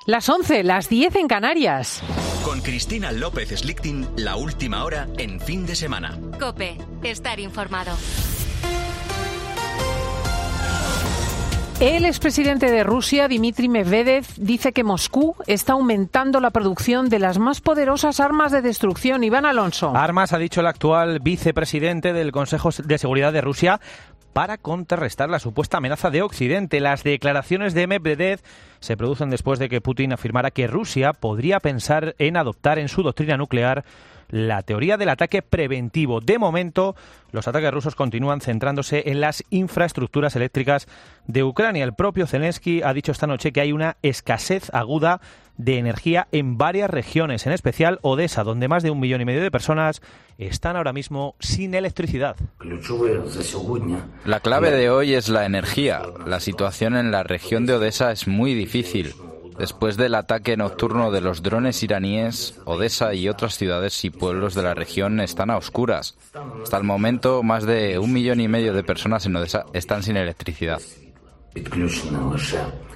Las 11, las 10 en Canarias. Con Cristina López Slichting, la última hora en fin de semana. COPE, estar informado. El expresidente de Rusia, Dmitry Medvedev, dice que Moscú está aumentando la producción de las más poderosas armas de destrucción. Iván Alonso. Armas, ha dicho el actual vicepresidente del Consejo de Seguridad de Rusia, para contrarrestar la supuesta amenaza de Occidente. Las declaraciones de Medvedev se producen después de que Putin afirmara que Rusia podría pensar en adoptar en su doctrina nuclear la teoría del ataque preventivo. De momento, los ataques rusos continúan centrándose en las infraestructuras eléctricas de Ucrania. El propio Zelensky ha dicho esta noche que hay una escasez aguda de energía en varias regiones, en especial Odessa, donde más de 1,5 millones de personas están ahora mismo sin electricidad. La clave de hoy es la energía. La situación en la región de Odessa es muy difícil. Después del ataque nocturno de los drones iraníes, Odessa y otras ciudades y pueblos de la región están a oscuras. Hasta el momento, más de 1,5 millones de personas en Odessa están sin electricidad.